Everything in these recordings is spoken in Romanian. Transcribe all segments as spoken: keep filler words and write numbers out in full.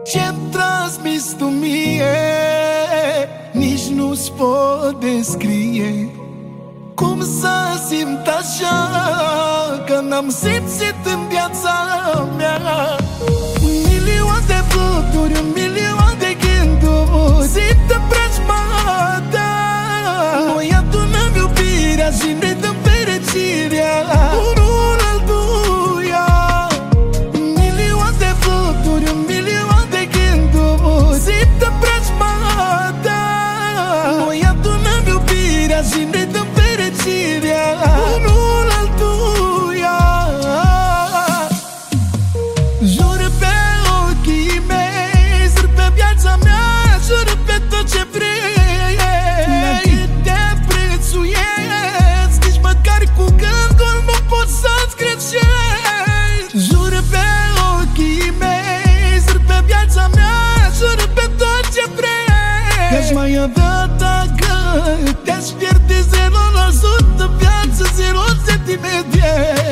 Ce-mi transmis tu mie nici nu-ți pot descrie. Cum să simt așa că n-am simțit în viața mea. Un milion de fluturi, un milion de gânduri simt în preajma ta. Noi adunăm iubirea și ne dăm fericirea unul altuia. Un milion de fluturi, un milion de gânduri simt în preajma ta. Noi adunăm iubirea și ne dăm fericirea unul altuia. Jur pe ochii mei, jur pe viața mea, jur pe tot ce vrei. Te prețuiesc, nici măcar cu gândul nu pot să-ți greșesc. Jur pe ochii mei, jur pe viața mea, jur pe tot ce vrei. Că-aș mai avea dacă te-aș pierde zero la sută viață, zero sentimente.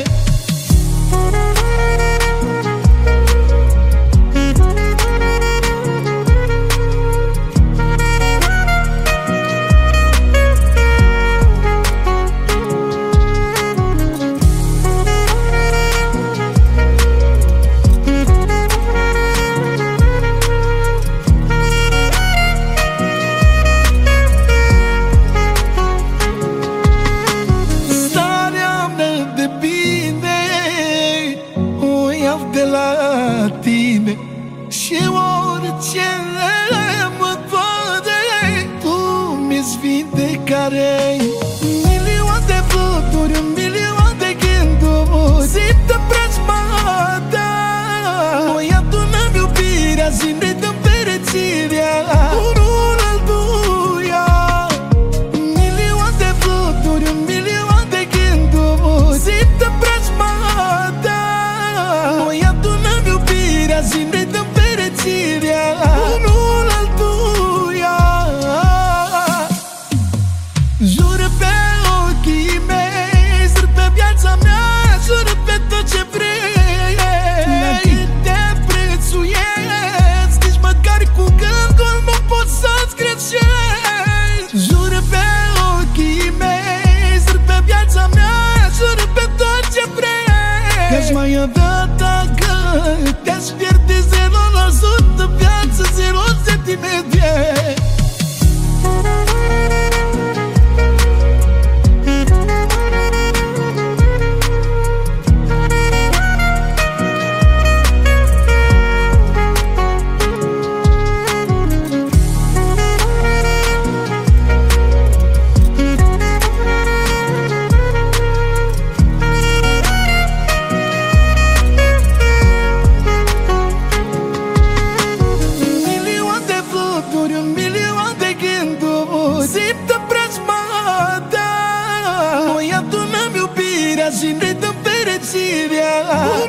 Și orice mă poate, tu mi-ți vindecare. Un milion de fluturi, un milion de gânduri simt în preajma ta. Noi adunăm iubirea și ne dăm fericirea unul altuia. Un milion de fluturi, un milion de gânduri simt în preajma ta. Noi adunăm iubirea și ne dăm fericirea unul altuia. Jur pe ochii mei, jur pe viața mea, jur pe tot ce vrei. Te prețuiesc, nici măcar cu gândul nu pot să-ți greșesc. Jur pe ochii mei, jur pe viața mea, jur pe tot ce vrei. Că-aș mai avea dacă te-aș pierde zero la sută viață, zero sentimente. Un milion de gânduri simt în preajma ta. Noi adunăm iubirea și ne dăm fericirea